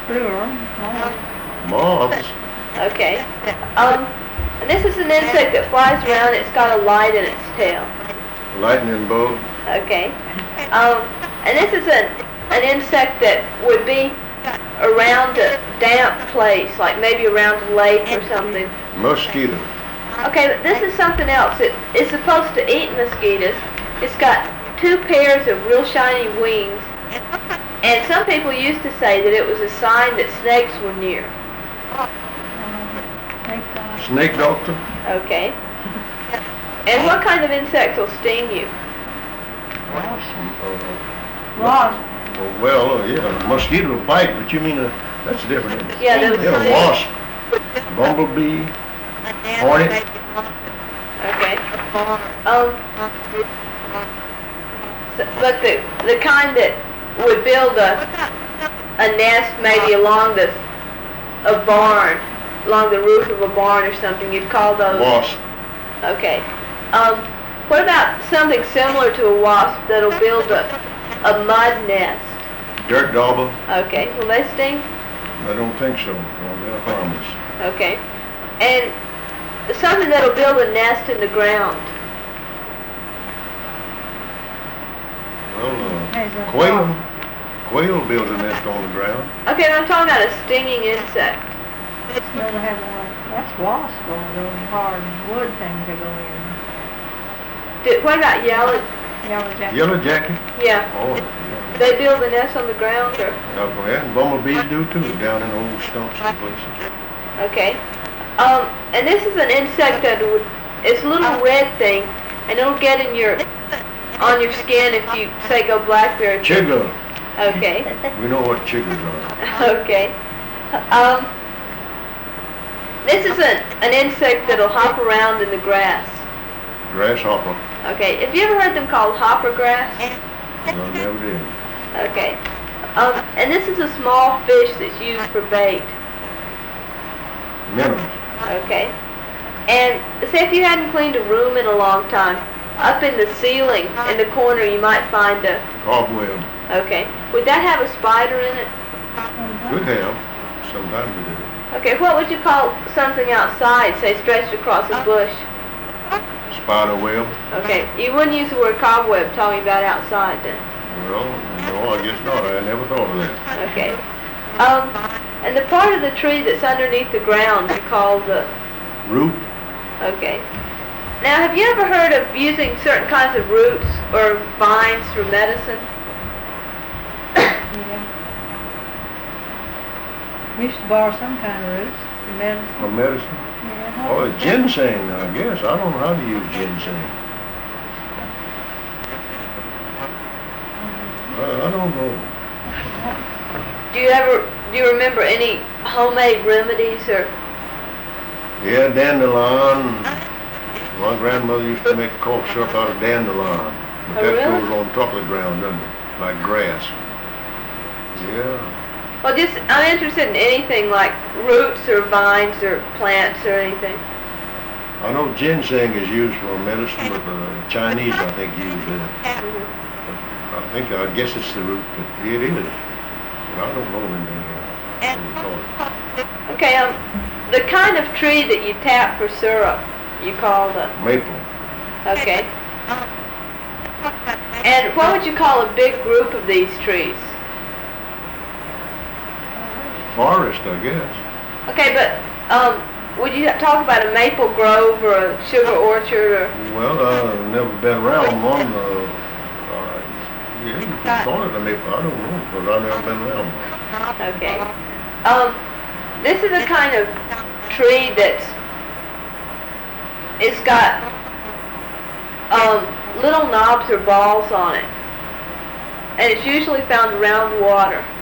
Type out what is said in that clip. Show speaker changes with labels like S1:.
S1: Plural.
S2: Moths.
S3: Okay. And this is an insect that flies around. It's got a light in its tail.
S2: Lightning bug.
S3: Okay. And this is an insect that would be around a damp place, like maybe around a lake or something.
S2: Mosquito.
S3: Okay, but this is something else. It is supposed to eat mosquitoes. It's got 2 pairs of real shiny wings. And some people used to say that it was a sign that snakes were near.
S2: Snake doctor.
S3: Okay. And what kind of insects will sting you?
S1: Wasp.
S2: Well, yeah, mosquito bite, but you mean that's different. Isn't it?
S3: Yeah, those
S2: Yeah, wasp, bumblebee, hornet.
S3: Okay. But the kind that would build a nest maybe along a barn, along the roof of a barn or something, you'd call those?
S2: Wasp.
S3: Okay. What about something similar to a wasp that'll build a mud nest?
S2: Dirt dauber.
S3: Okay. Will they sting?
S2: I don't think so. Well, they're harmless.
S3: Okay. And something that'll build a nest in the ground.
S2: Well, quail. Quail builds a nest on the ground.
S3: Okay, I'm talking about a stinging insect.
S1: That's wasp on those hard wood things that go in.
S3: What about yellow?
S1: Yellow jacket.
S2: Yellow jacket.
S3: Yeah.
S2: Oh, yeah.
S3: They build a nest on the ground, or?
S2: And bumblebees do too, down in old stumps and places.
S3: Okay. And this is an insect that it's a little red thing, and it'll get on your skin if you say go blackberry.
S2: Chigger.
S3: Okay.
S2: We know what chiggers are.
S3: Okay. This is an insect that'll hop around in the grass.
S2: Grasshopper.
S3: Okay. Have you ever heard them called hopper grass?
S2: No, never did.
S3: Okay. And this is a small fish that's used for bait.
S2: Minnows.
S3: Okay. And say if you hadn't cleaned a room in a long time, up in the ceiling, in the corner, you might find a...
S2: Cobweb.
S3: Okay. Would that have a spider in it?
S2: Could have. Sometimes it do.
S3: Okay, what would you call something outside, say stretched across a bush?
S2: Spider web.
S3: Okay. You wouldn't use the word cobweb talking about outside then?
S2: Well, no, I guess not. I never thought of that.
S3: Okay. And the part of the tree that's underneath the ground you call the...
S2: Root.
S3: Okay. Now, have you ever heard of using certain kinds of roots or vines for medicine?
S1: Yeah. We used to borrow some kind of roots for medicine.
S2: For medicine.
S1: Yeah.
S2: Oh, ginseng, I guess. I don't know how to use ginseng. I don't know.
S3: Do you remember any homemade remedies or?
S2: Yeah, dandelion. My grandmother used to make cough syrup out of dandelion. But
S3: Oh,
S2: that
S3: really?
S2: grows on top of the ground, doesn't it? Like grass. Yeah.
S3: Well, I'm interested in anything like roots or vines or plants or anything.
S2: I know ginseng is used for medicine, but the Chinese, I think, use that. I guess it's the root, but it is. I don't know anything what we call it.
S3: Okay, the kind of tree that you tap for syrup, you call the...
S2: Maple.
S3: Okay. And what would you call a big group of these trees?
S2: Forest, I guess.
S3: Okay, but would you talk about a maple grove or a sugar orchard or?
S2: Well, I've never been around one. Yeah, you can call it a maple. I don't know, because I've never been around one.
S3: Okay. This is a kind of tree it's got little knobs or balls on it, and it's usually found around water.